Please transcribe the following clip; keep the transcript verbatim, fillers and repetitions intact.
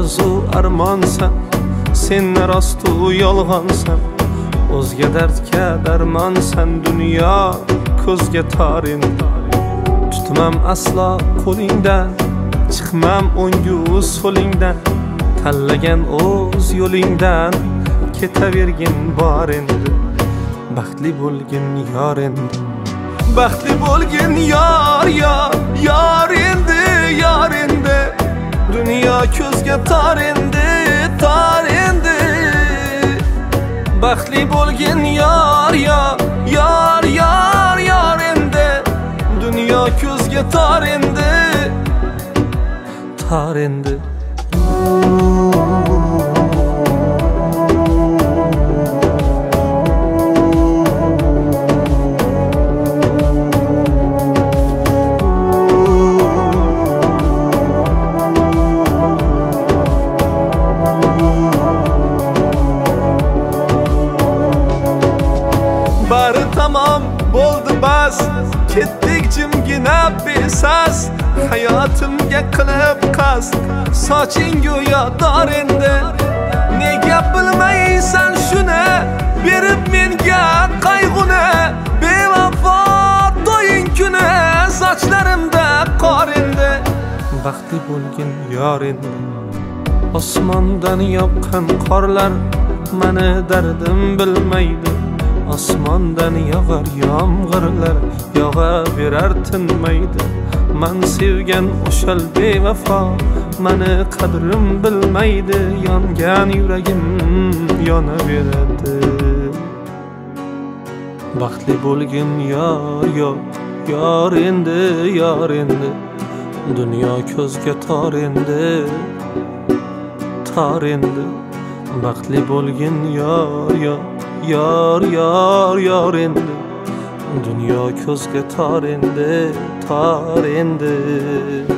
orzu armonsan, sen rostu yolg'onsan, o'zga dardga darmonsan. Dunyo ko'zga tor endi, tutmam aslo qo'lingdan, chiqmam o'ngu so'lingdan. Tanlagan o'z yo'lingdan ketavergin bor endi. Baxtli bo'lgin yor endi, baxtli bo'lgin yor yor yor endi, yor endi. Dunyo ko'zga tor endi, tor endi. Baxtli bo'lgin yor yor yor yor yor endi. Dunyo ko'zga tor endi, tor endi. Bari tamam bo'ldi bas, ketdik jimgina besas. Hayotimga qilib qasd, soching go'yo dor endi. Nega bilmaysan shuni, berib menga qayg'uni. Bevafo to'ying kuni, sochlarimda qor endi. Baxtli bo'lgin yor endi, osmondan yoqqan qorlar meni dardim bilmaydi. Osmondan yog'ar yomg'irlar, yog'averar tinmaydi. Men sevgan o'shal bevafo meni qadrim bilmaydi. Yongan yuragim yonaveradi. Baxtli bo'lgin yor yor yor endi, yor endi. Dunyo ko'zga tor endi, tor endi. Baxtli bo'lgin yor yor yor yor yor endi. Dunyo ko'zga tor endi, tor endi.